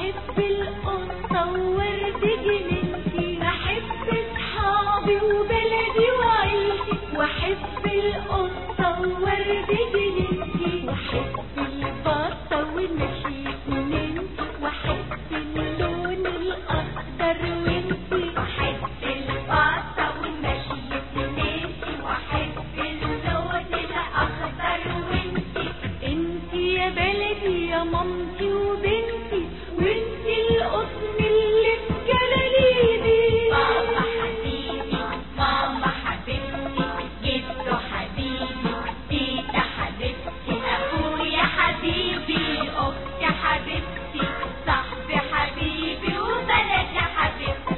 واحب القطة وورد جنينتي، احب اصحابي وبلدي وعيلتي، واحب القطة وورد جنينتي، واحب البطة ومشي جنينتي، واحب اللون الاخضر وانتي، واحب البطة ومشي جنينتي، واحب اللون الاخضر وانتي، انتي يا بلدي يا مامتي وبنتي، وانتي القطن اللي في جلاليدي. بابا حبيبي، ماما حبيبتي، جدو حبيبي، تيتا حبيبتي، ابويا حبيبي، اختي حبيبتي، صاحبي حبيبي، وبلدي حبيبتي.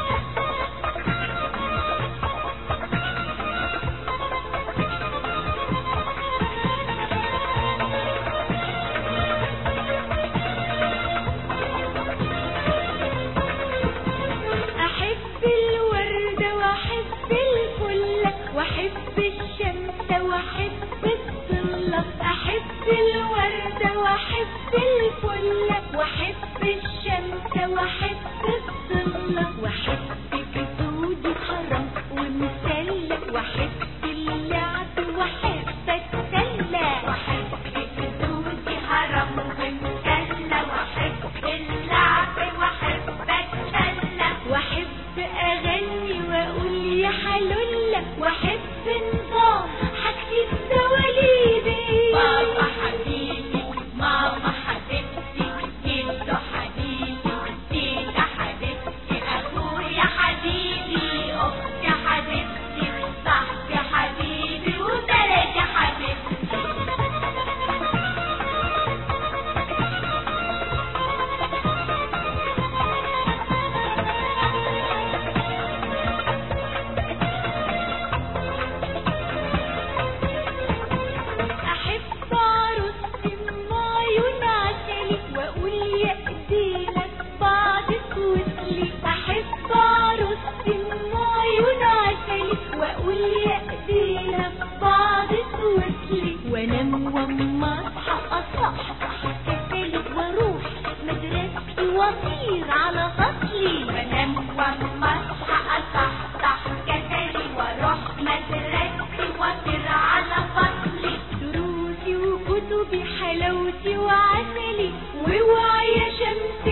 احب الوردة واحب الفلة، واحب الشمس واحب الظلة، احب الوردة واحب الفلة، واحب الشمس واحب الظلة، واحب جدودي حرم ومسلة، واحب اللعب واحب اتسلى، واحب جدودي هرم ومسلة، واحب اللعب واحب اتسلى، واحب اغني واقول يا حلولة، واحب نظام حاجتي الدواليبي. بابا حبيبي، ماما حبيبتي، جدو حبيبي، تيتا حبيبتي، ابويا حبيبي، اختي حبيبتي، صاحبي حبيبي، وبلدي حبيبتي. احب عروستي ام عيون عسلي، واقول يا ايدينا في بعض توصلي، احب عروستي ام عيون عسلي، واقول يا ايدينا في بعض توصلي، وانام واما اصحى اصحصح كسلي، واروح مدرستي واطير على فصلي، وانام واما اصحى اصحصح كسلي، واروح مدرستي واطير على فصلي، دروسي وكتبي حلاوتي وعسلي، واوعي يا شمس